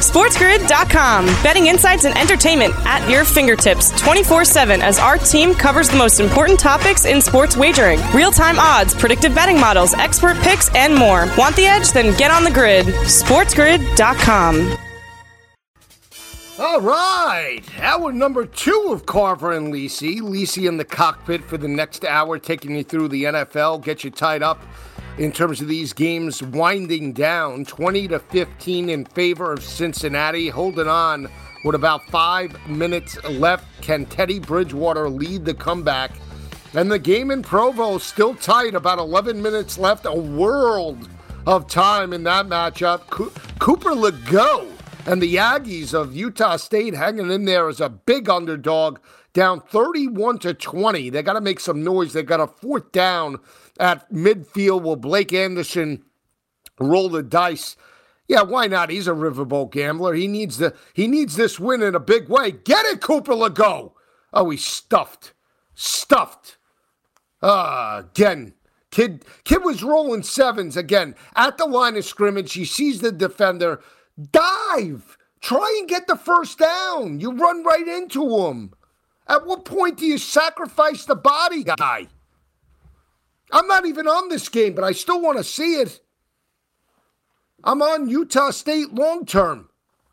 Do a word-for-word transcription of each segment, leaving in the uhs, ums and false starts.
sports grid dot com. Betting insights and entertainment at your fingertips twenty-four seven as our team covers the most important topics in sports wagering. Real-time odds, predictive betting models, expert picks, and more. Want the edge? Then get on the grid. sports grid dot com. All right, hour number two of Carver and Lisi. Lisi in the cockpit for the next hour, taking you through the N F L, get you tied up in terms of these games winding down. twenty to fifteen in favor of Cincinnati, holding on with about five minutes left. Can Teddy Bridgewater lead the comeback? And the game in Provo still tight, about eleven minutes left. A world of time in that matchup. Co- Cooper Legault and the Aggies of Utah State hanging in there as a big underdog, down thirty-one to twenty. They got to make some noise. They got a fourth down at midfield. Will Blake Anderson roll the dice? Yeah, why not? He's a riverboat gambler. He needs the he needs this win in a big way. Get it, Cooper Legault. Oh, he's stuffed. Stuffed. Ah, uh, again. Kid, kid was rolling sevens again. At the line of scrimmage, he sees the defender. Dive. Try and get the first down. You run right into him. At what point do you sacrifice the body guy? I'm not even on this game, but I still want to see it. I'm on Utah State long term.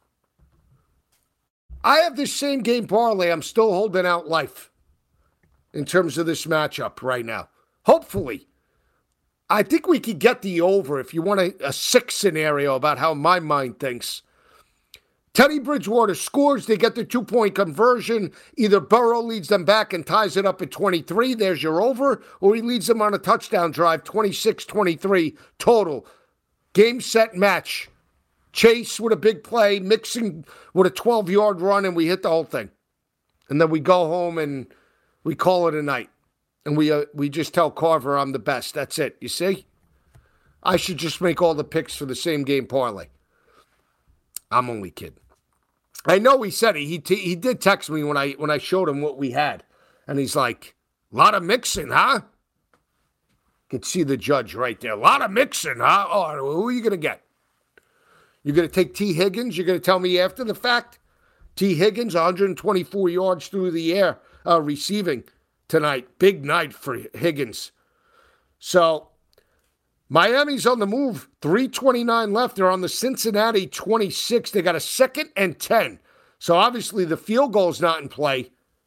I have this same game parlay. I'm still holding out life in terms of this matchup right now. Hopefully. I think we could get the over if you want a, a six scenario about how my mind thinks. Teddy Bridgewater scores. They get the two-point conversion. Either Burrow leads them back and ties it up at twenty-three. There's your over. Or he leads them on a touchdown drive, twenty-six twenty-three total. Game, set, match. Chase with a big play, Mixon with a twelve-yard run, and we hit the whole thing. And then we go home and we call it a night. And we uh, we just tell Carver I'm the best. That's it. You see? I should just make all the picks for the same game parlay. I'm only kidding. I know he said it. He t- he did text me when I when I showed him what we had. And he's like, a lot of mixing, huh? Could see the judge right there. A lot of mixing, huh? Oh, who are you going to get? You're going to take T. Higgins? You're going to tell me after the fact? T. Higgins, one hundred twenty-four yards through the air uh, receiving tonight. Big night for Higgins. So, Miami's on the move. three twenty-nine left. They're on the Cincinnati twenty-six. They got a second and ten. So, obviously, the field goal's not in play.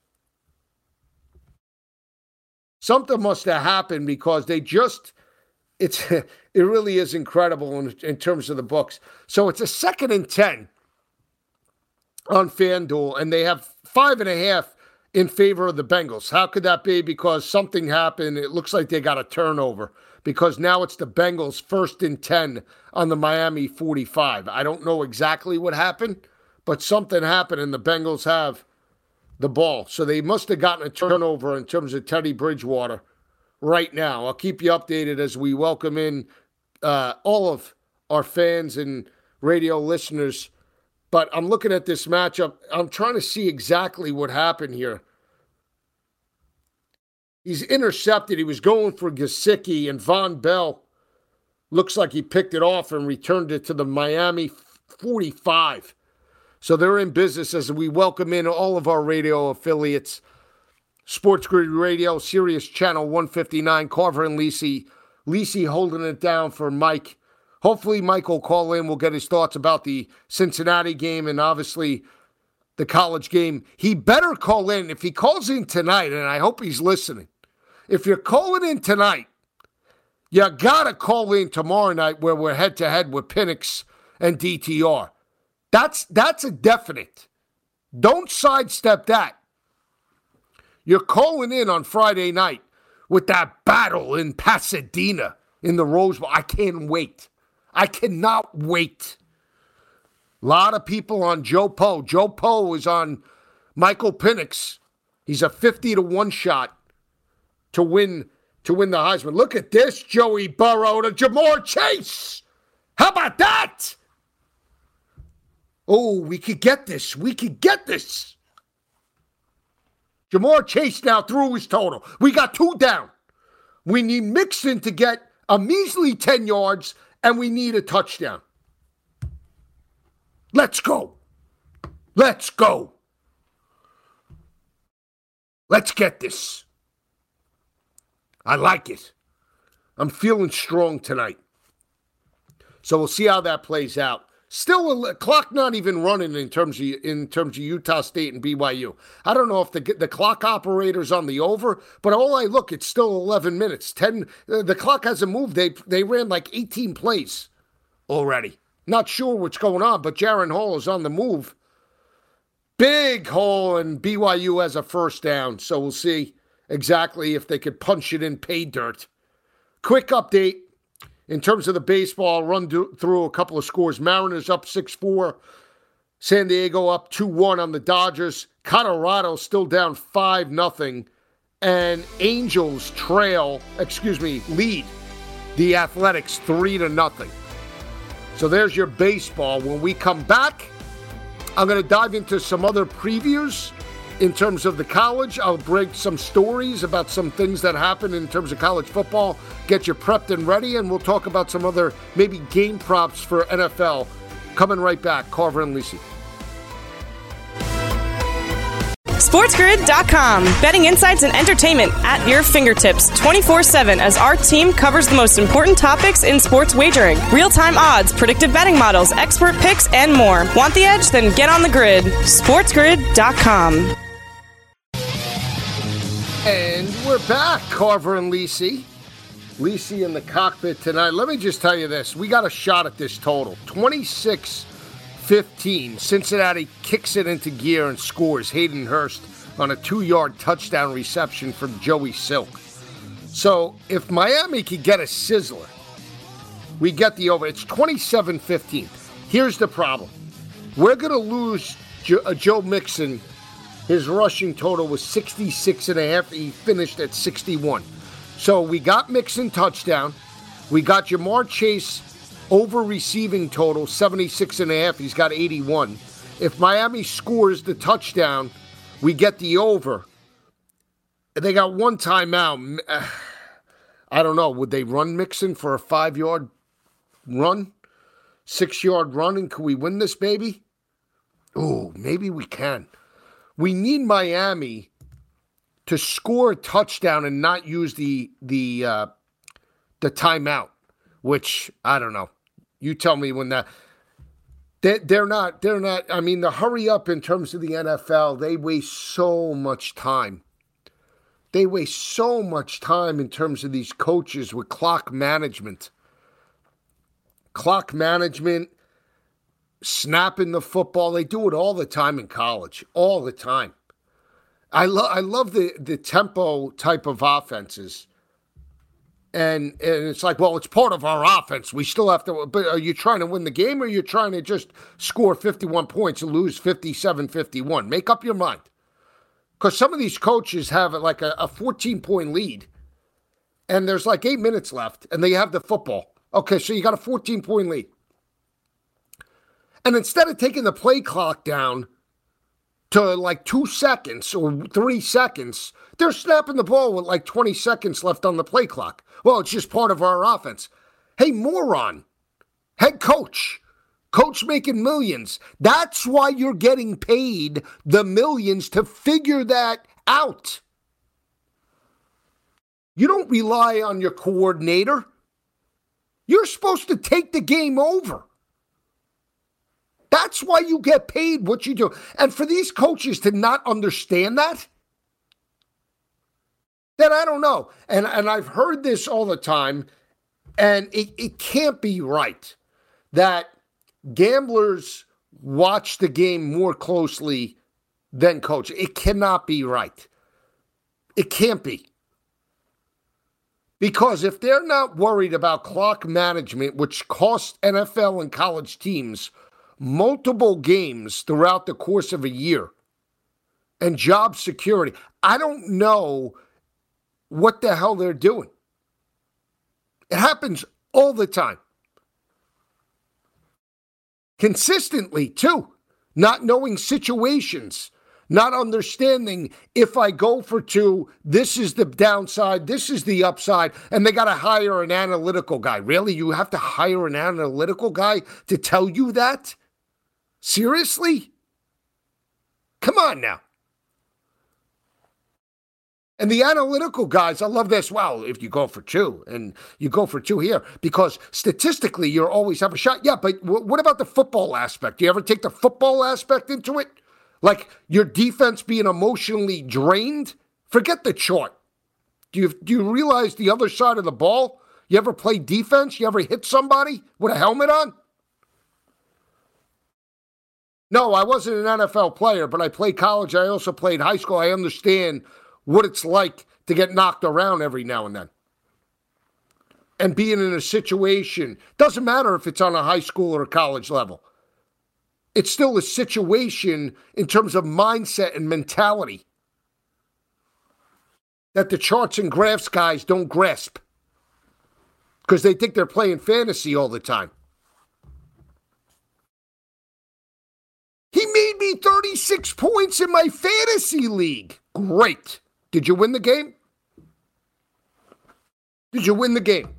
Something must have happened because they just, it's it really is incredible in, in terms of the books. So, it's a second and ten on FanDuel, and they have five and a half in favor of the Bengals. How could that be? Because something happened. It looks like they got a turnover because now it's the Bengals first and ten on the Miami forty-five. I don't know exactly what happened, but something happened and the Bengals have the ball. So they must have gotten a turnover in terms of Teddy Bridgewater right now. I'll keep you updated as we welcome in uh, all of our fans and radio listeners. But I'm looking at this matchup. I'm trying to see exactly what happened here. He's intercepted. He was going for Gesicki, and Von Bell looks like he picked it off and returned it to the Miami forty-five. So they're in business as we welcome in all of our radio affiliates. Sports Grid Radio, Sirius Channel one fifty-nine, Carver and Lisi. Lisi holding it down for Mike. Hopefully Mike will call in. We'll get his thoughts about the Cincinnati game and obviously the college game. He better call in. If he calls in tonight, and I hope he's listening, if you're calling in tonight, you got to call in tomorrow night where we're head-to-head with Penix and D T R. That's, that's a definite. Don't sidestep that. You're calling in on Friday night with that battle in Pasadena in the Rose Bowl. I can't wait. I cannot wait. A lot of people on Joe Poe. Joe Poe is on Michael Penix. He's a fifty to one shot to win to win the Heisman. Look at this, Joey Burrow to Ja'Marr Chase. How about that? Oh, we could get this. We could get this. Ja'Marr Chase now threw his total. We got two down. We need Mixon to get a measly ten yards, and we need a touchdown. Let's go. Let's go. Let's get this. I like it. I'm feeling strong tonight. So we'll see how that plays out. Still, a clock not even running in terms of in terms of Utah State and B Y U. I don't know if the the clock operator's on the over, but all I look, it's still eleven minutes. Ten. Uh, the clock hasn't moved. They they ran like eighteen plays already. Not sure what's going on, but Jaren Hall is on the move. Big hole, and B Y U has a first down. So we'll see exactly if they could punch it in pay dirt. Quick update. In terms of the baseball, run do, through a couple of scores. Mariners up six four. San Diego up two one on the Dodgers. Colorado still down five nothing. And Angels trail, excuse me, lead the Athletics three to nothing. So there's your baseball. When we come back, I'm going to dive into some other previews in terms of the college. I'll break some stories about some things that happen in terms of college football, get you prepped and ready, and we'll talk about some other maybe game props for N F L. Coming right back, Carver and Lisi. SportsGrid dot com. Betting insights and entertainment at your fingertips twenty-four seven as our team covers the most important topics in sports wagering. Real-time odds, predictive betting models, expert picks, and more. Want the edge? Then get on the grid. SportsGrid dot com. And we're back, Carver and Lisi. Lisi in the cockpit tonight. Let me just tell you this. We got a shot at this total. twenty-six fifteen. Cincinnati kicks it into gear and scores. Hayden Hurst on a two-yard touchdown reception from Joey Silk. So if Miami could get a sizzler, we get the over. It's twenty-seven fifteen. Here's the problem. We're going to lose jo- uh, Joe Mixon. His rushing total was sixty-six and a half. He finished at sixty-one. So we got Mixon touchdown. We got Jamar Chase over receiving total, seventy-six and a half. He's got eighty-one. If Miami scores the touchdown, we get the over. They got one timeout. I don't know. Would they run Mixon for a five-yard run? Six-yard run? And can we win this, baby? Oh, maybe we can. We need Miami to score a touchdown and not use the the uh, the timeout, which I don't know. You tell me when that. They, they're not. They're not. I mean, the hurry up in terms of the N F L, they waste so much time. They waste so much time in terms of these coaches with clock management. Clock management, snapping the football. They do it all the time in college. All the time. I love I love the, the tempo type of offenses. And and it's like, well, it's part of our offense. We still have to, but are you trying to win the game or are you trying to just score fifty-one points and lose fifty-seven fifty-one? Make up your mind. Because some of these coaches have like a, a fourteen-point lead and there's like eight minutes left and they have the football. Okay, so you got a fourteen-point lead. And instead of taking the play clock down to like two seconds or three seconds, they're snapping the ball with like twenty seconds left on the play clock. Well, it's just part of our offense. Hey, moron, head coach, coach making millions. That's why you're getting paid the millions to figure that out. You don't rely on your coordinator. You're supposed to take the game over. That's why you get paid what you do. And for these coaches to not understand that, then I don't know. And and I've heard this all the time, and it, it can't be right that gamblers watch the game more closely than coaches. It cannot be right. It can't be. Because if they're not worried about clock management, which costs N F L and college teams multiple games throughout the course of a year, and job security, I don't know what the hell they're doing. It happens all the time. Consistently, too. Not knowing situations. Not understanding if I go for two, this is the downside, this is the upside, and they got to hire an analytical guy. Really? You have to hire an analytical guy to tell you that? Seriously? Come on now. And the analytical guys, I love this. Well, if you go for two, and you go for two here, because statistically, you always have a shot. Yeah, but w- what about the football aspect? Do you ever take the football aspect into it? Like your defense being emotionally drained? Forget the chart. Do you, do you realize the other side of the ball? You ever play defense? You ever hit somebody with a helmet on? No, I wasn't an N F L player, but I played college. I also played high school. I understand what it's like to get knocked around every now and then. And being in a situation, doesn't matter if it's on a high school or a college level. It's still a situation in terms of mindset and mentality that the charts and graphs guys don't grasp because they think they're playing fantasy all the time. He made me thirty-six points in my fantasy league. Great. Did you win the game? Did you win the game?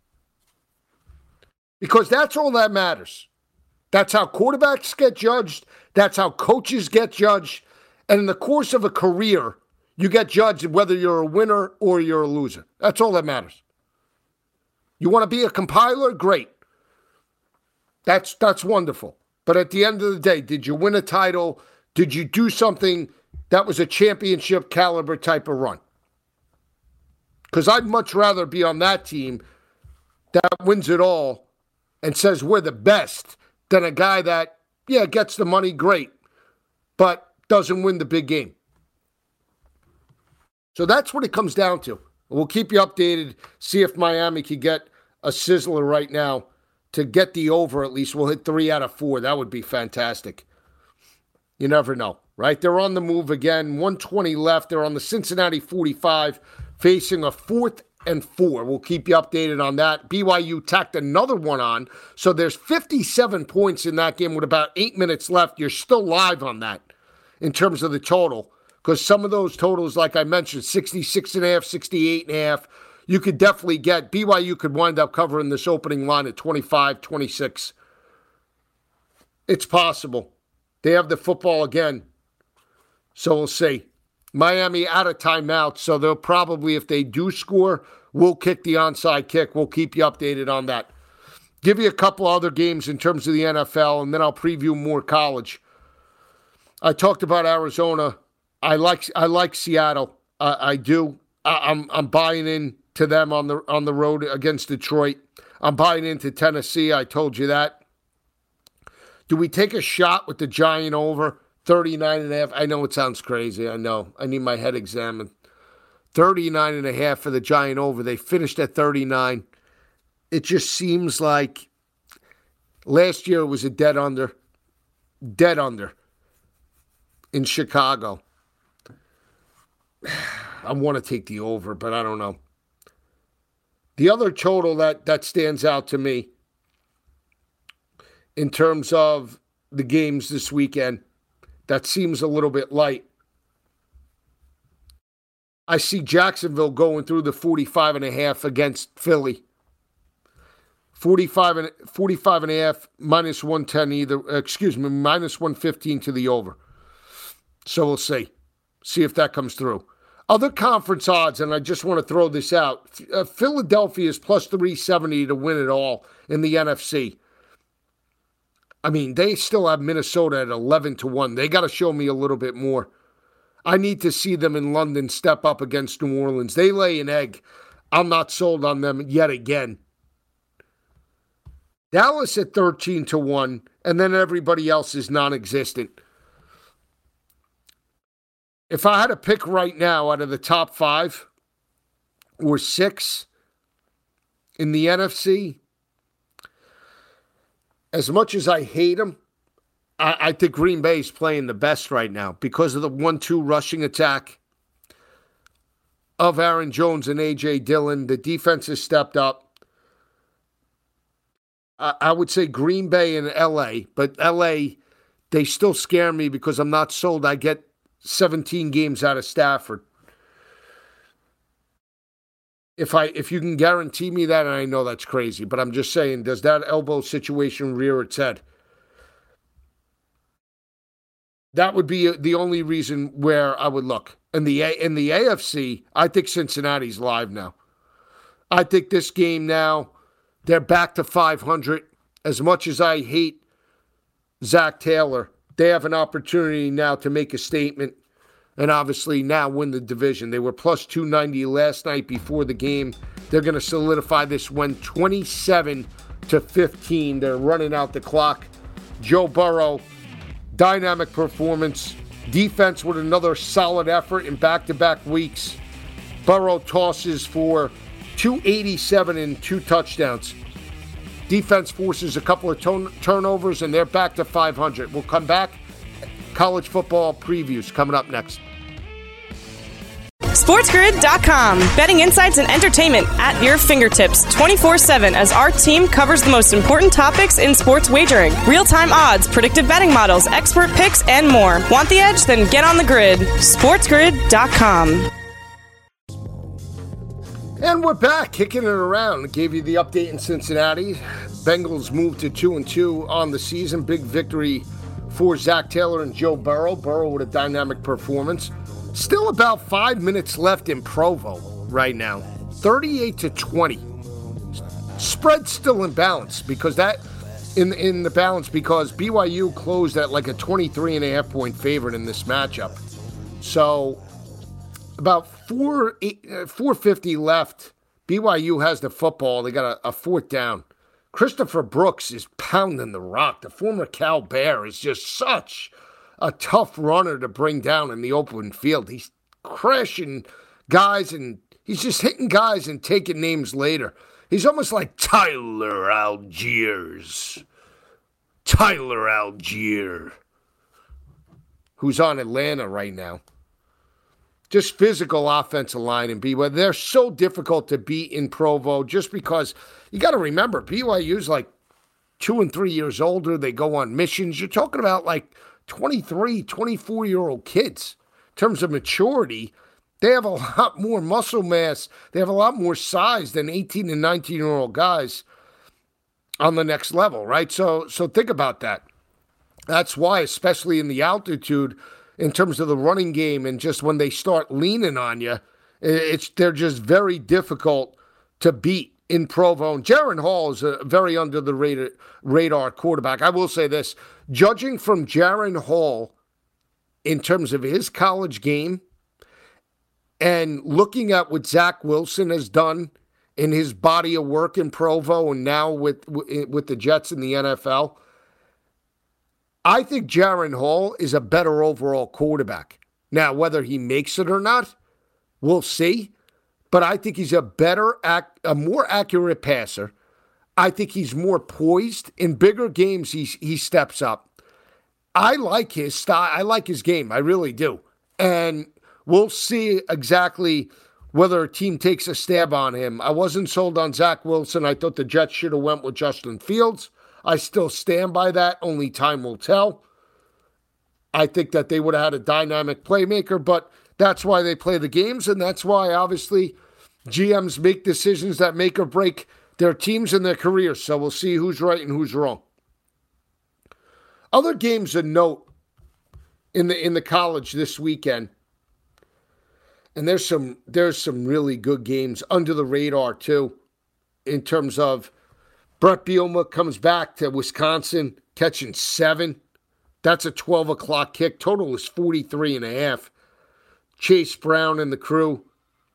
Because that's all that matters. That's how quarterbacks get judged. That's how coaches get judged. And in the course of a career, you get judged whether you're a winner or you're a loser. That's all that matters. You want to be a compiler? Great. That's that's wonderful. But at the end of the day, did you win a title? Did you do something that was a championship caliber type of run? Because I'd much rather be on that team that wins it all and says we're the best than a guy that, yeah, gets the money, great, but doesn't win the big game. So that's what it comes down to. We'll keep you updated, see if Miami can get a sizzler right now to get the over at least. We'll hit three out of four. That would be fantastic. You never know, right? They're on the move again. one twenty left. They're on the Cincinnati forty-five, facing a fourth and four. We'll keep you updated on that. B Y U tacked another one on. So there's fifty-seven points in that game with about eight minutes left. You're still live on that in terms of the total. Because some of those totals, like I mentioned, sixty-six and a half, sixty-eight and a half, you could definitely get. B Y U could wind up covering this opening line at twenty-five, twenty-six. It's possible. They have the football again. So we'll see. Miami out of timeout, so they'll probably, if they do score, we'll kick the onside kick. We'll keep you updated on that. Give you a couple other games in terms of the N F L, and then I'll preview more college. I talked about Arizona. I like I like Seattle. Uh, I do. I, I'm I'm buying in to them on the on the road against Detroit. I'm buying into Tennessee. I told you that. Do we take a shot with the Giant over thirty-nine and a half? I know it sounds crazy. I know. I need my head examined. thirty-nine and a half for the Giant over. They finished at thirty-nine. It just seems like last year was a dead under. Dead under in Chicago. I want to take the over, but I don't know. The other total that, that stands out to me in terms of the games this weekend that seems a little bit light. I see Jacksonville going through the forty-five and a half against Philly. forty-five and, forty-five and a half, minus one ten either, excuse me, minus one fifteen to the over. So we'll see. See if that comes through. Other conference odds, and I just want to throw this out. Uh, Philadelphia is plus three seventy to win it all in the N F C. I mean, they still have Minnesota at eleven to one. They got to show me a little bit more. I need to see them in London step up against New Orleans. They lay an egg. I'm not sold on them yet again. Dallas at thirteen to one, and then everybody else is non-existent. If I had to pick right now out of the top five or six in the N F C, as much as I hate them, I, I think Green Bay is playing the best right now because of the one two rushing attack of Aaron Jones and A J Dillon. The defense has stepped up. I, I would say Green Bay and L A, but L A, they still scare me because I'm not sold. I get seventeen games out of Stafford. If I if you can guarantee me that, and I know that's crazy, but I'm just saying, does that elbow situation rear its head? That would be the only reason where I would look. In the, A- in the A F C, I think Cincinnati's live now. I think this game now, they're back to five hundred. As much as I hate Zach Taylor, they have an opportunity now to make a statement and obviously now win the division. They were plus two ninety last night before the game. They're going to solidify this win twenty-seven to fifteen. They're running out the clock. Joe Burrow, dynamic performance. Defense with another solid effort in back-to-back weeks. Burrow tosses for two eighty-seven and two touchdowns. Defense forces a couple of ton- turnovers, and they're back to five hundred. We'll come back. College football previews coming up next. SportsGrid dot com. Betting insights and entertainment at your fingertips twenty-four seven as our team covers the most important topics in sports wagering. Real-time odds, predictive betting models, expert picks, and more. Want the edge? Then get on the grid. SportsGrid dot com. And we're back, kicking it around. Gave you the update in Cincinnati. Bengals moved to two and two on the season. Big victory for Zach Taylor and Joe Burrow. Burrow with a dynamic performance. Still about five minutes left in Provo right now. thirty-eight to twenty. Spread still in balance because that in in the balance because B Y U closed at like a twenty-three and a half point favorite in this matchup. So about four four fifty left. B Y U has the football. They got a, a fourth down. Christopher Brooks is pounding the rock. The former Cal Bear is just such a tough runner to bring down in the open field. He's crashing guys, and he's just hitting guys and taking names later. He's almost like Tyler Algiers. Tyler Algier, who's on Atlanta right now. Just physical offensive line and B Y U. They're so difficult to beat in Provo just because you got to remember, B Y U's like two and three years older. They go on missions. You're talking about like twenty-three, twenty-four-year-old kids. In terms of maturity, they have a lot more muscle mass. They have a lot more size than eighteen and nineteen-year-old guys on the next level, right? So, so think about that. That's why, especially in the altitude, in terms of the running game and just when they start leaning on you, it's they're just very difficult to beat in Provo. And Jaren Hall is a very under the radar, radar quarterback. I will say this, judging from Jaren Hall in terms of his college game and looking at what Zach Wilson has done in his body of work in Provo and now with with the Jets in the N F L, I think Jaren Hall is a better overall quarterback. Now, whether he makes it or not, we'll see. But I think he's a better, a more accurate passer. I think he's more poised. In bigger games, he, he steps up. I like his style. I like his game. I really do. And we'll see exactly whether a team takes a stab on him. I wasn't sold on Zach Wilson. I thought the Jets should have went with Justin Fields. I still stand by that. Only time will tell. I think that they would have had a dynamic playmaker, but that's why they play the games, and that's why, obviously, G Ms make decisions that make or break their teams and their careers. So we'll see who's right and who's wrong. Other games of note in the in the college this weekend, and there's some there's some really good games under the radar too, in terms of Brett Bielema comes back to Wisconsin catching seven. That's a twelve o'clock kick. Total is forty-three and a half. Chase Brown and the crew.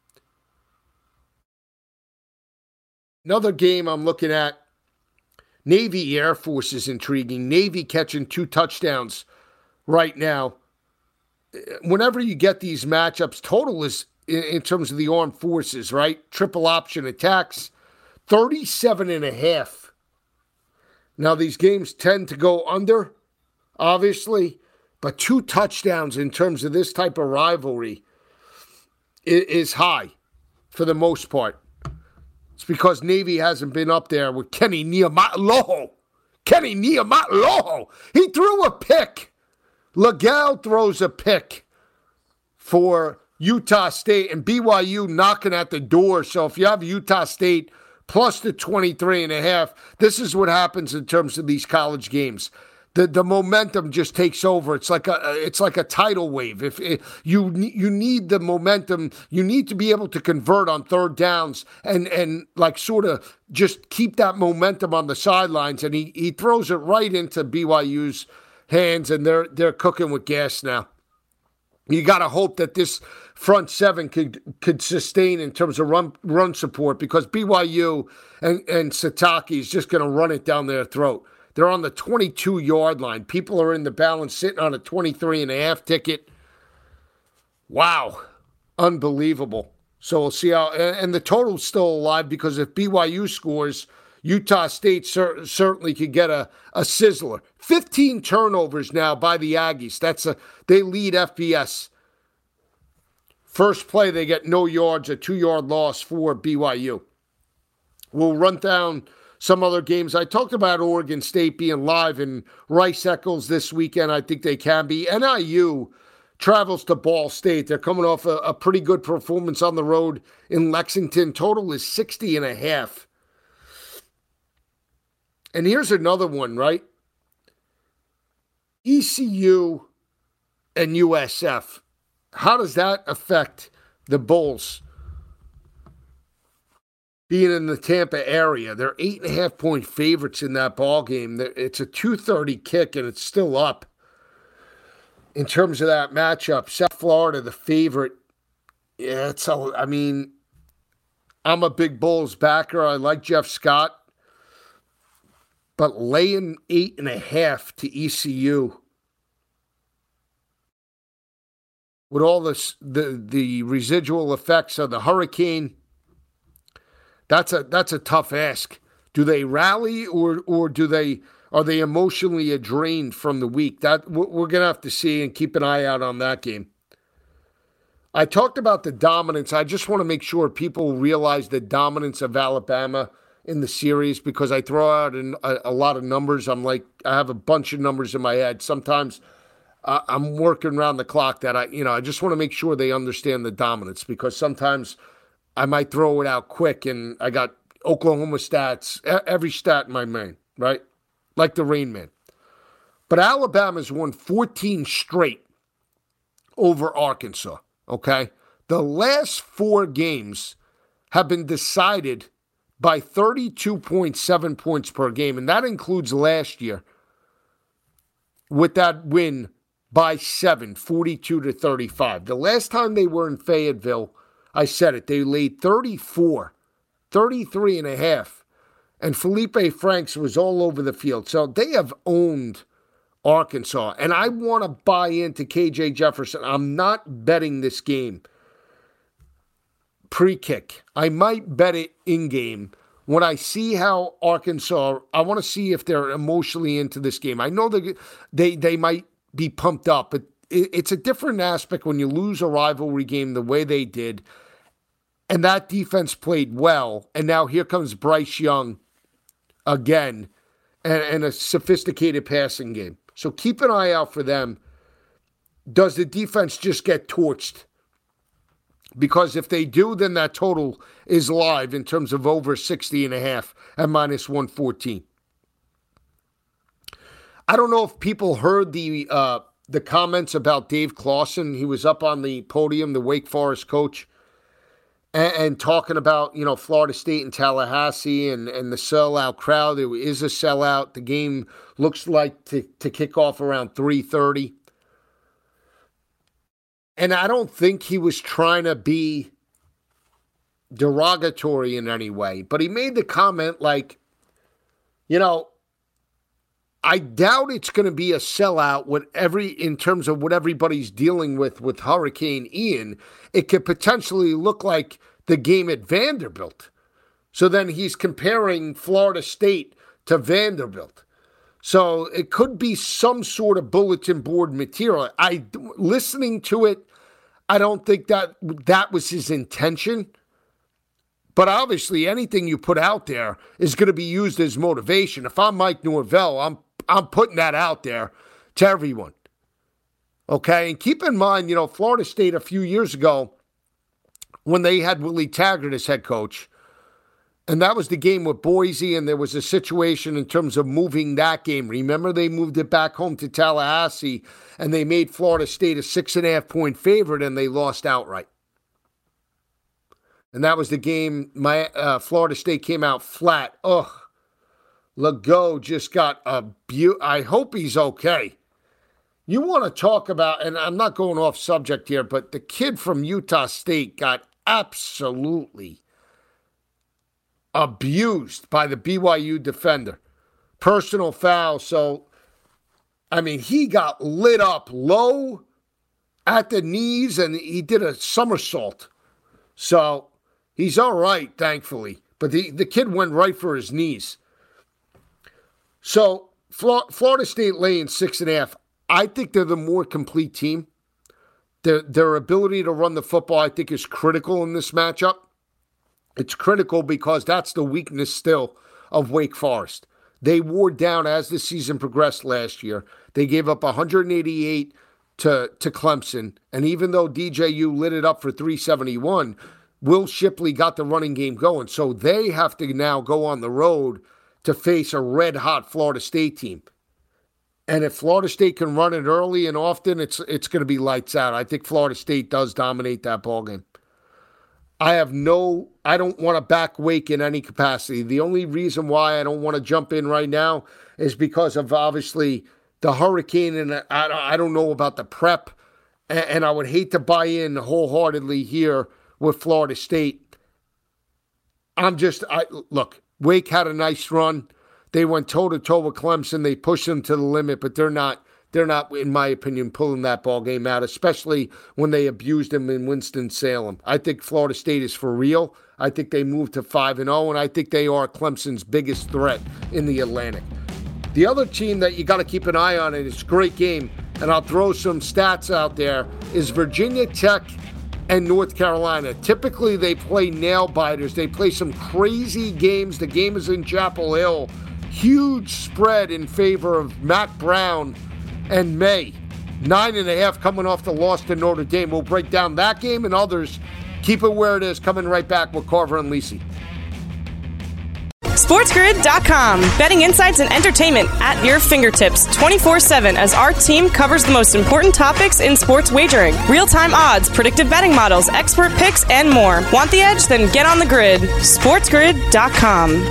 Another game I'm looking at, Navy Air Force is intriguing. Navy catching two touchdowns right now. Whenever you get these matchups, total is, in, in terms of the armed forces, right? Triple option attacks, thirty-seven and a half. Now, these games tend to go under, obviously, but two touchdowns in terms of this type of rivalry is, is high for the most part. It's because Navy hasn't been up there with Kenny Niumatalolo. Kenny Niumatalolo. He threw a pick. Legal throws a pick for Utah State, and B Y U knocking at the door. So if you have Utah State plus the twenty-three and a half, this is what happens in terms of these college games. the the momentum just takes over. It's like a it's like a tidal wave. If it, you you need the momentum, you need to be able to convert on third downs and and like sort of just keep that momentum on the sidelines. And he he throws it right into B Y U's hands, and they're they're cooking with gas now. You got to hope that this front seven could could sustain in terms of run run support, because B Y U and and Satake is just going to run it down their throat. They're on the twenty-two-yard line. People are in the balance sitting on a twenty-three and a half ticket. Wow. Unbelievable. So we'll see how, and the total's still alive, because if B Y U scores, Utah State cer- certainly could get a, a sizzler. fifteen turnovers now by the Aggies. That's a, they lead F B S. First play, they get no yards, a two-yard loss for B Y U. We'll run down some other games. I talked about Oregon State being live in Rice Eccles this weekend. I think they can be. N I U travels to Ball State. They're coming off a, a pretty good performance on the road in Lexington. Total is sixty and a half. And here's another one, right? E C U and U S F. How does that affect the Bulls being in the Tampa area? They're eight and a half point favorites in that ball game. It's a two thirty kick, and it's still up. In terms of that matchup, South Florida, the favorite. Yeah, it's a, I mean, I'm a big Bulls backer. I like Jeff Scott. But laying eight and a half to E C U with all this, the the residual effects of the hurricane, that's a that's a tough ask. Do they rally, or or do they are they emotionally drained from the week? That we're gonna have to see and keep an eye out on that game. I talked about the dominance. I just want to make sure people realize the dominance of Alabama in the series, because I throw out an, a, a lot of numbers. I'm like, I have a bunch of numbers in my head. Sometimes uh, I'm working around the clock that I, you know, I just want to make sure they understand the dominance, because sometimes I might throw it out quick and I got Oklahoma stats, every stat in my mind, right? Like the Rain Man. But Alabama's won fourteen straight over Arkansas, okay? The last four games have been decided by thirty-two point seven points per game, and that includes last year with that win by seven, forty-two to thirty-five. The last time they were in Fayetteville, I said it, they laid thirty-four, thirty-three and a half, and Felipe Franks was all over the field. So they have owned Arkansas, and I want to buy into K J Jefferson. I'm not betting this game pre-kick. I might bet it in-game. When I see how Arkansas, I want to see if they're emotionally into this game. I know they they, they might be pumped up, but it, it's a different aspect when you lose a rivalry game the way they did. And that defense played well. And now here comes Bryce Young again, and, and a sophisticated passing game. So keep an eye out for them. Does the defense just get torched? Because if they do, then that total is live in terms of over sixty and a half at minus one fourteen. I don't know if people heard the uh, the comments about Dave Clawson. He was up on the podium, the Wake Forest coach, and, and talking about, you know, Florida State and Tallahassee and, and the sellout crowd. It is a sellout. The game looks like to, to kick off around three thirty. And I don't think he was trying to be derogatory in any way, but he made the comment like, you know, I doubt it's going to be a sellout with every, in terms of what everybody's dealing with with Hurricane Ian. It could potentially look like the game at Vanderbilt. So then he's comparing Florida State to Vanderbilt. So it could be some sort of bulletin board material. I, listening to it, I don't think that that was his intention. But obviously, anything you put out there is going to be used as motivation. If I'm Mike Norvell, I'm I'm putting that out there to everyone. Okay? And keep in mind, you know, Florida State a few years ago, when they had Willie Taggart as head coach, And that was the game with Boise, and there was a situation in terms of moving that game. Remember, they moved it back home to Tallahassee, and they made Florida State a six and a half point favorite, and they lost outright. And that was the game. My uh, Florida State came out flat. Ugh. Legault just got a bu- I hope he's okay. You want to talk about, and I'm not going off subject here, but the kid from Utah State got absolutely abused by the B Y U defender. Personal foul. So, I mean, he got lit up low at the knees, and he did a somersault. So, he's all right, thankfully. But the, the kid went right for his knees. So, Florida State laying six and a half. I think they're the more complete team. Their, their ability to run the football, I think, is critical in this matchup. It's critical because that's the weakness still of Wake Forest. They wore down as the season progressed last year. They gave up one hundred eighty-eight to, to Clemson. And even though D J U lit it up for three seventy-one, Will Shipley got the running game going. So they have to now go on the road to face a red-hot Florida State team. And if Florida State can run it early and often, it's it's going to be lights out. I think Florida State does dominate that ballgame. I have no, I don't want to back Wake in any capacity. The only reason why I don't want to jump in right now is because of obviously the hurricane, and I, I don't know about the prep, and, and I would hate to buy in wholeheartedly here with Florida State. I'm just, I look, Wake had a nice run. They went toe-to-toe with Clemson. They pushed them to the limit, but they're not, they're not, in my opinion, pulling that ball game out, especially when they abused them in Winston-Salem. I think Florida State is for real. I think they moved to five and oh, and I think they are Clemson's biggest threat in the Atlantic. The other team that you got to keep an eye on, and it's a great game, and I'll throw some stats out there, is Virginia Tech and North Carolina. Typically, they play nail-biters. They play some crazy games. The game is in Chapel Hill. Huge spread in favor of Mac Brown and May. Nine and a half coming off the loss to Notre Dame. We'll break down that game and others. Keep it where it is. Coming right back with Carver and Lisi. SportsGrid dot com. Betting insights and entertainment at your fingertips twenty-four seven as our team covers the most important topics in sports wagering. Real-time odds, predictive betting models, expert picks, and more. Want the edge? Then get on the grid. SportsGrid dot com.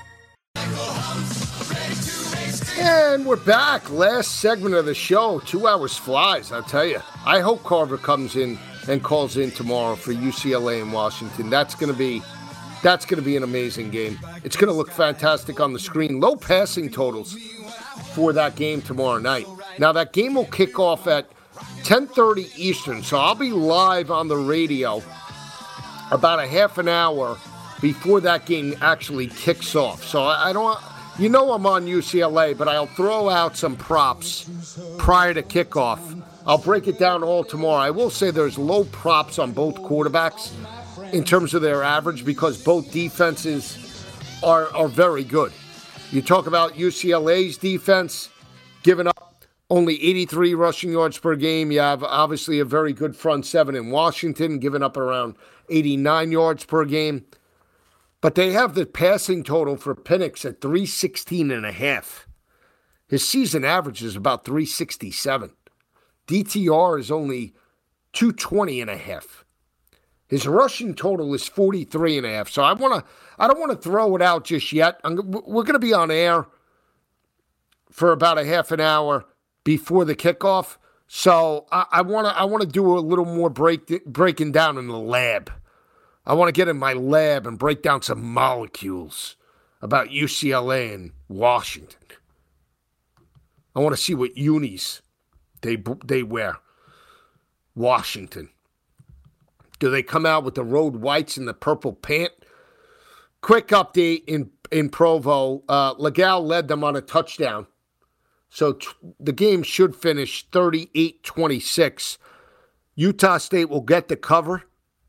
And we're back. Last segment of the show. Two hours flies, I'll tell you. I hope Carver comes in and calls in tomorrow for U C L A and Washington. That's going to be that's going to be an amazing game. It's going to look fantastic on the screen. Low passing totals for that game tomorrow night. Now, that game will kick off at ten thirty Eastern, so I'll be live on the radio about a half an hour before that game actually kicks off. So I, I don't... You know I'm on U C L A, but I'll throw out some props prior to kickoff. I'll break it down all tomorrow. I will say there's low props on both quarterbacks in terms of their average because both defenses are, are very good. You talk about U C L A's defense giving up only eighty-three rushing yards per game. You have obviously a very good front seven in Washington, giving up around eighty-nine yards per game. But they have the passing total for Penix at three sixteen and a half. His season average is about three sixty-seven. D T R is only two twenty and a half. His rushing total is forty-three and a half. So I want to I don't want to throw it out just yet. I'm, we're going to be on air for about a half an hour before the kickoff. So I want to I want to do a little more break breaking down in the lab. I want to get in my lab and break down some molecules about U C L A and Washington. I want to see what unis they they wear. Washington. Do they come out with the road whites and the purple pant? Quick update in, in Provo. Uh, Legal led them on a touchdown. So t- the game should finish thirty-eight twenty-six. Utah State will get the cover.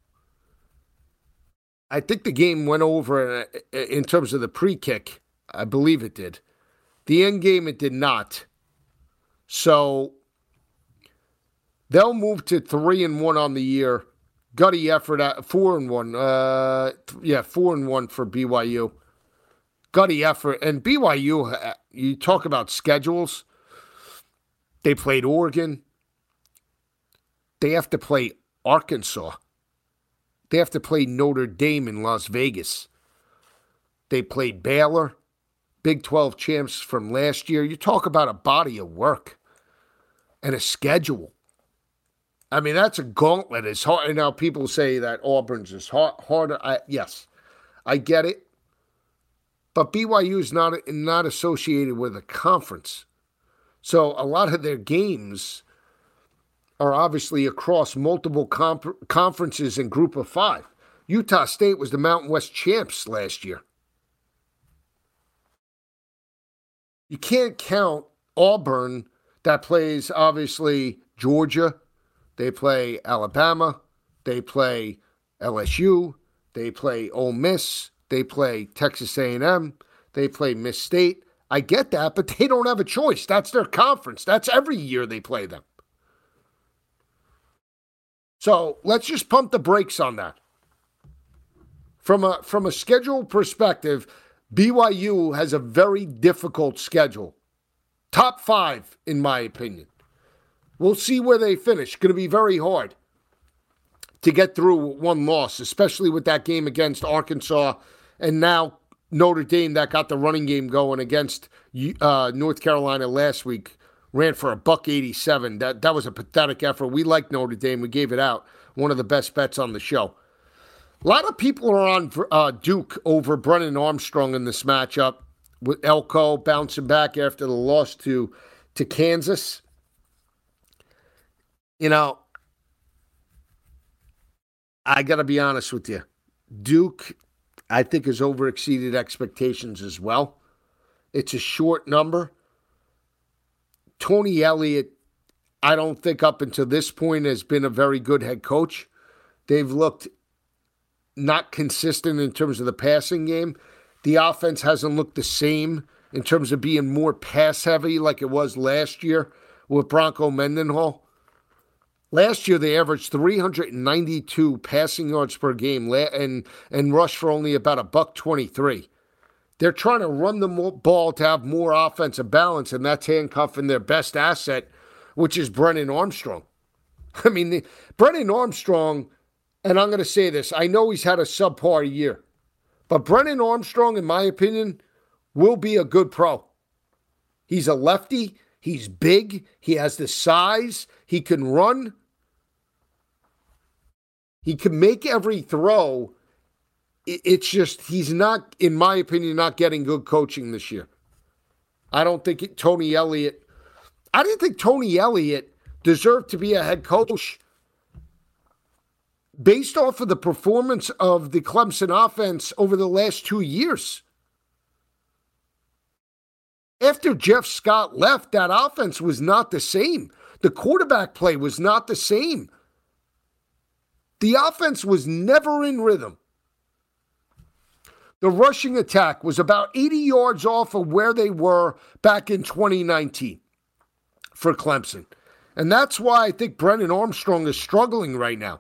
I think the game went over in terms of the pre-kick. I believe it did. The end game, it did not. So they'll move to three and one on the year Gutty effort at four and one. Uh, yeah, four and one for B Y U. Gutty effort. And B Y U, you talk about schedules. They played Oregon. They have to play Arkansas. They have to play Notre Dame in Las Vegas. They played Baylor, Big twelve champs from last year. You talk about a body of work and a schedule. I mean, that's a gauntlet. It's hard. And now people say that Auburn's is hard, harder. I, yes, I get it. But B Y U is not, not associated with a conference. So a lot of their games are obviously across multiple comp- conferences in Group of Five. Utah State was the Mountain West champs last year. You can't count Auburn that plays, obviously, Georgia. They play Alabama. They play L S U. They play Ole Miss. They play Texas A and M. They play Miss State. I get that, but they don't have a choice. That's their conference. That's every year they play them. So let's just pump the brakes on that. From a, from a schedule perspective, B Y U has a very difficult schedule. Top five, in my opinion. We'll see where they finish. Going to be very hard to get through one loss, especially with that game against Arkansas and now Notre Dame that got the running game going against uh, North Carolina last week. Ran for a buck eighty-seven. That that was a pathetic effort. We like Notre Dame. We gave it out. One of the best bets on the show. A lot of people are on uh, Duke over Brennan Armstrong in this matchup with Elko bouncing back after the loss to, to Kansas. You know, I got to be honest with you. Duke, I think, has overexceeded expectations as well. It's a short number. Tony Elliott, I don't think up until this point has been a very good head coach. They've looked not consistent in terms of the passing game. The offense hasn't looked the same in terms of being more pass-heavy like it was last year with Bronco Mendenhall. Last year, they averaged three hundred ninety-two passing yards per game and, and rushed for only about a buck twenty-three. They're trying to run the ball to have more offensive balance, and that's handcuffing their best asset, which is Brennan Armstrong. I mean, the, Brennan Armstrong, and I'm going to say this, I know he's had a subpar year, but Brennan Armstrong, in my opinion, will be a good pro. He's a lefty. He's big. He has the size. He can run. He can make every throw. It's just he's not, in my opinion, not getting good coaching this year. I don't think it, Tony Elliott, I didn't think Tony Elliott deserved to be a head coach based off of the performance of the Clemson offense over the last two years. After Jeff Scott left, that offense was not the same. The quarterback play was not the same. The offense was never in rhythm. The rushing attack was about eighty yards off of where they were back in twenty nineteen for Clemson. And that's why I think Brennan Armstrong is struggling right now.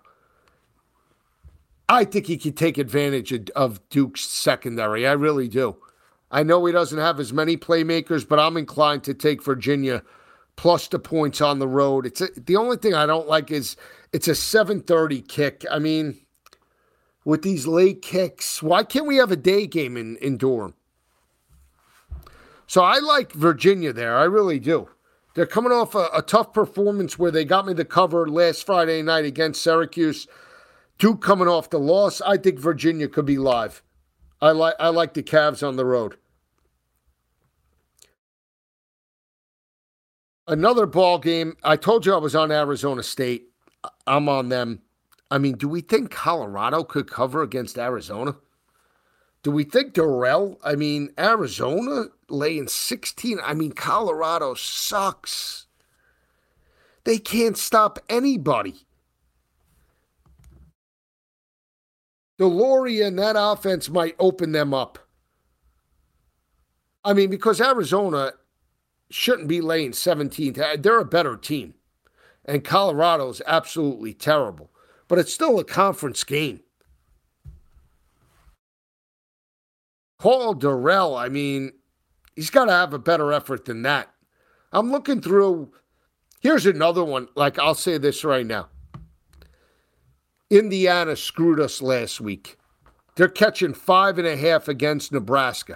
I think he could take advantage of, of Duke's secondary. I really do. I know he doesn't have as many playmakers, but I'm inclined to take Virginia plus the points on the road. It's a, the only thing I don't like is it's a seven thirty kick. I mean, with these late kicks, why can't we have a day game in, in Durham? So I like Virginia there. I really do. They're coming off a, a tough performance where they got me the cover last Friday night against Syracuse. Duke coming off the loss. I think Virginia could be live. I like I like the Cavs on the road. Another ball game. I told you I was on Arizona State. I'm on them. I mean, do we think Colorado could cover against Arizona? Do we think Durrell? I mean, Arizona laying sixteen. I mean, Colorado sucks. They can't stop anybody. DeLoria and that offense might open them up. I mean, because Arizona shouldn't be laying seventeen. They're a better team. And Colorado's absolutely terrible. but it's still a conference game. Paul Durrell, I mean, he's got to have a better effort than that. I'm looking through. Here's another one. Like, I'll say this right now. Indiana screwed us last week. They're catching five and a half against Nebraska.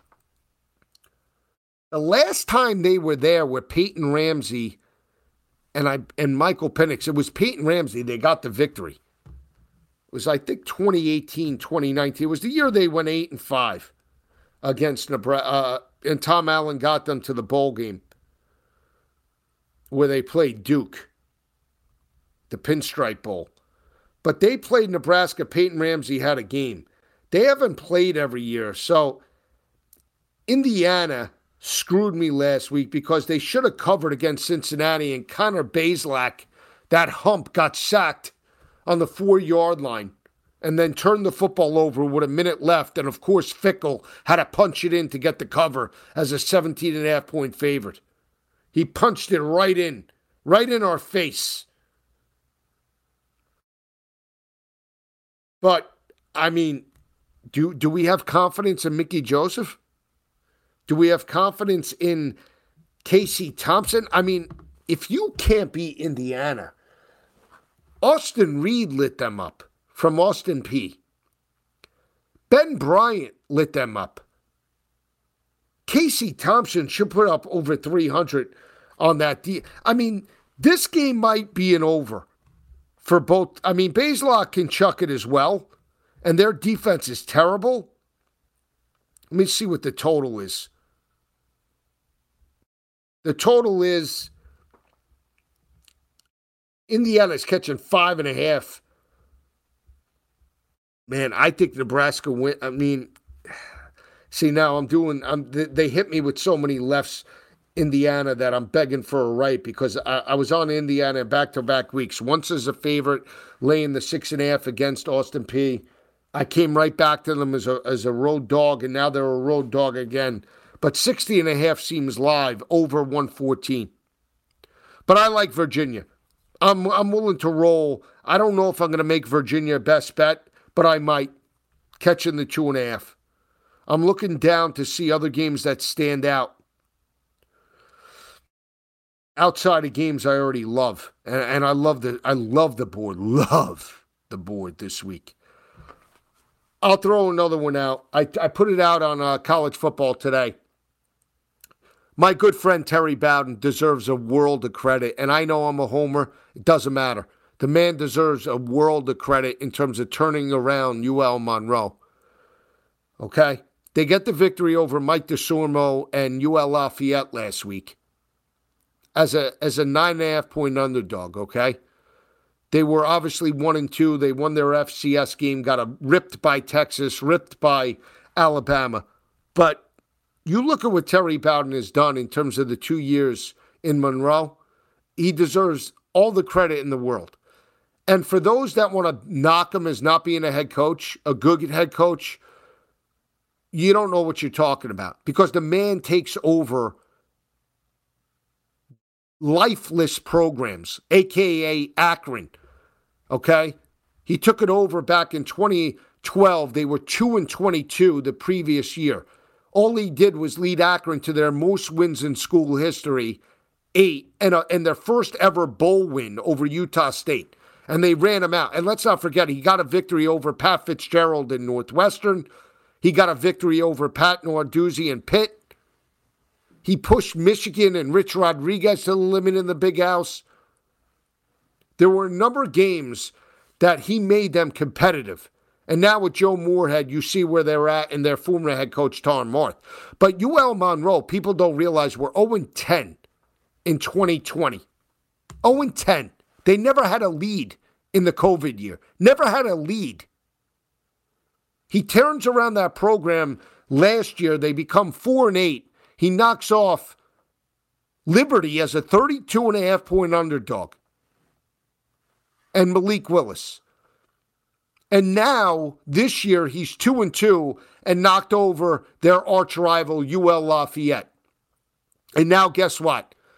The last time they were there with Peyton Ramsey and I and Michael Penix, it was Peyton Ramsey. They got the victory. It was, I think, twenty eighteen, twenty nineteen. It was the year they went eight and five against Nebraska, uh, and Tom Allen got them to the bowl game where they played Duke, the Pinstripe Bowl. But they played Nebraska. Peyton Ramsey had a game. They haven't played every year. So Indiana screwed me last week because they should have covered against Cincinnati, and Connor Bazelak, that hump, got sacked on the four-yard line and then turned the football over with a minute left. And, of course, Fickle had to punch it in to get the cover as a seventeen and a half point favorite. He punched it right in, right in our face. But, I mean, do do we have confidence in Mickey Joseph? Do we have confidence in Casey Thompson? I mean, if you can't beat Indiana, Austin Reed lit them up from Austin Peay. Ben Bryant lit them up. Casey Thompson should put up over three hundred on that. De- I mean, this game might be an over for both. I mean, Bazelak can chuck it as well, and their defense is terrible. Let me see what the total is. The total is Indiana's catching five and a half. Man, I think Nebraska win. I mean, see, now I'm doing, I'm, they hit me with so many lefts, Indiana, that I'm begging for a right, because I, I was on Indiana back-to-back weeks. Once as a favorite, laying the six and a half against Austin Peay. I came right back to them as a, as a road dog, and now they're a road dog again. But sixty and a half seems live, over one fourteen. But I like Virginia. I'm I'm willing to roll. I don't know if I'm going to make Virginia best bet, but I might, catching the two and a half. I'm looking down to see other games that stand out. Outside of games I already love. And, and I love the I love the board. Love the board this week. I'll throw another one out. I, I put it out on uh, college football today. My good friend Terry Bowden deserves a world of credit, and I know I'm a homer. It doesn't matter. The man deserves a world of credit in terms of turning around U L Monroe. Okay? They get the victory over Mike DeSormo and U L Lafayette last week as a as a nine and a half point underdog, okay? They were obviously one and two. They won their F C S game, got a, ripped by Texas, ripped by Alabama. But you look at what Terry Bowden has done in terms of the two years in Monroe. He deserves all the credit in the world. And for those that want to knock him as not being a head coach, a good head coach, you don't know what you're talking about, because the man takes over lifeless programs, a k a. Akron, okay? He took it over back in twenty twelve. They were two and twenty-two the previous year. All he did was lead Akron to their most wins in school history, eight, and, a, and their first ever bowl win over Utah State. And they ran him out. And let's not forget, he got a victory over Pat Fitzgerald in Northwestern. He got a victory over Pat Narduzzi in Pitt. He pushed Michigan and Rich Rodriguez to the limit in the Big House. There were a number of games that he made them competitive. And now with Joe Moorhead, you see where they're at, and their former head coach, Tom Marth. But U L Monroe, people don't realize, we're oh and ten in twenty twenty. oh and ten. They never had a lead in the COVID year. Never had a lead. He turns around that program last year. They become four and eight. He knocks off Liberty as a thirty-two and a half point underdog. And Malik Willis. And now, this year, he's two and two and knocked over their arch rival, U L Lafayette. And now, guess what?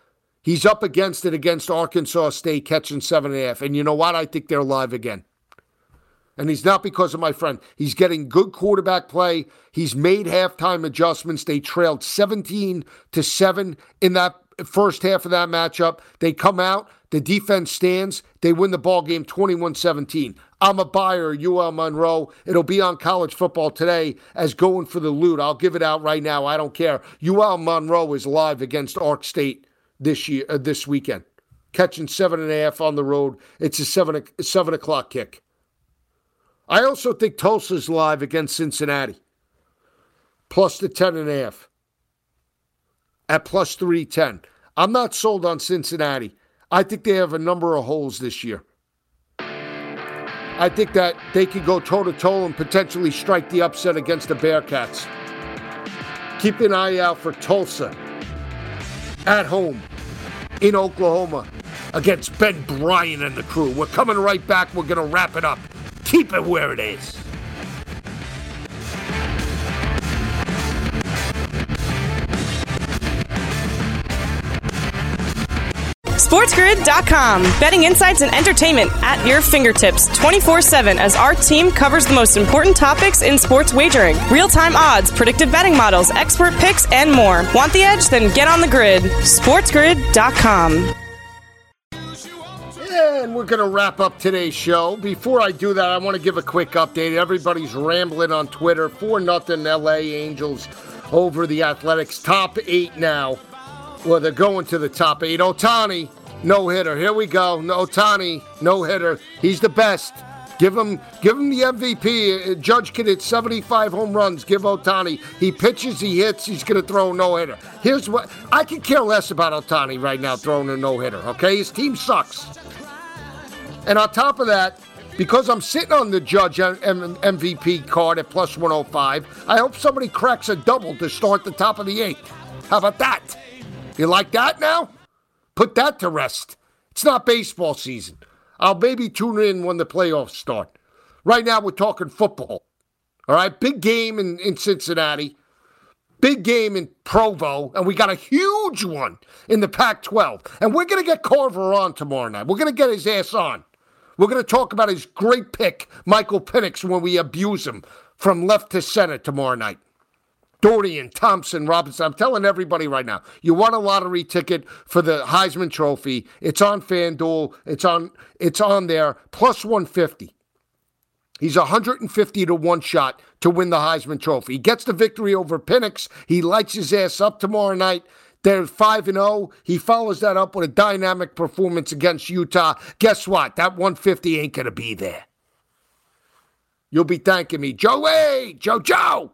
He's up against it against Arkansas State, catching seven and a half. And you know what? I think they're live again. And he's not because of my friend. He's getting good quarterback play. He's made halftime adjustments. They trailed seventeen to seven in that first half of that matchup. They come out. The defense stands. They win the ball game twenty-one seventeen. I'm a buyer, U L Monroe. It'll be on College Football Today as going for the loot. I'll give it out right now. I don't care. U L Monroe is live against Ark State this year, uh, this weekend. Catching seven and a half on the road. It's a seven, seven o'clock kick. I also think Tulsa's live against Cincinnati. Plus the ten and a half. At plus three ten. I'm not sold on Cincinnati. I think they have a number of holes this year. I think that they could go toe-to-toe and potentially strike the upset against the Bearcats. Keep an eye out for Tulsa at home in Oklahoma against Ben Bryant and the crew. We're coming right back. We're going to wrap it up. Keep it where it is. SportsGrid dot com. Betting insights and entertainment at your fingertips twenty-four seven as our team covers the most important topics in sports wagering. Real-time odds, predictive betting models, expert picks, and more. Want the edge? Then get on the grid. SportsGrid dot com. And we're going to wrap up today's show. Before I do that, I want to give a quick update. Everybody's rambling on Twitter. four nothing L A Angels over the Athletics. Top eight now. Well, they're going to the top eight. Ohtani, no-hitter. Here we go. Ohtani, no-hitter. He's the best. Give him give him the M V P. Judge can hit seventy-five home runs. Give Ohtani. He pitches, he hits, he's going to throw a no-hitter. Here's what, I could care less about Ohtani right now throwing a no-hitter, okay? His team sucks. And on top of that, because I'm sitting on the Judge M V P card at plus one oh five, I hope somebody cracks a double to start the top of the eighth. How about that? You like that now? Put that to rest. It's not baseball season. I'll maybe tune in when the playoffs start. Right now, we're talking football. All right? Big game in, in Cincinnati. Big game in Provo. And we got a huge one in the Pac twelve. And we're going to get Carver on tomorrow night. We're going to get his ass on. We're going to talk about his great pick, Michael Penix, when we abuse him from left to center tomorrow night. Dorian, Thompson, Robinson. I'm telling everybody right now, you want a lottery ticket for the Heisman Trophy. It's on FanDuel. It's on it's on there, plus one fifty. He's one hundred fifty to one shot to win the Heisman Trophy. He gets the victory over Penix. He lights his ass up tomorrow night. They're five and oh. He follows that up with a dynamic performance against Utah. Guess what? That one fifty ain't going to be there. You'll be thanking me. Joey! Joe, Joe!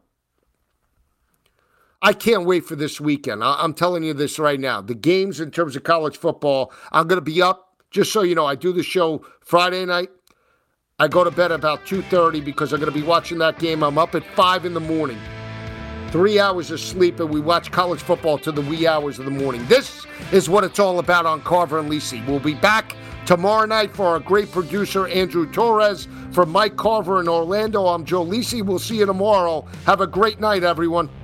I can't wait for this weekend. I'm telling you this right now. The games in terms of college football, I'm going to be up. Just so you know, I do the show Friday night. I go to bed about two thirty because I'm going to be watching that game. I'm up at five in the morning. Three hours of sleep, and we watch college football to the wee hours of the morning. This is what it's all about on Carver and Lisi. We'll be back tomorrow night for our great producer, Andrew Torres. For Mike Carver in Orlando, I'm Joe Lisi. We'll see you tomorrow. Have a great night, everyone.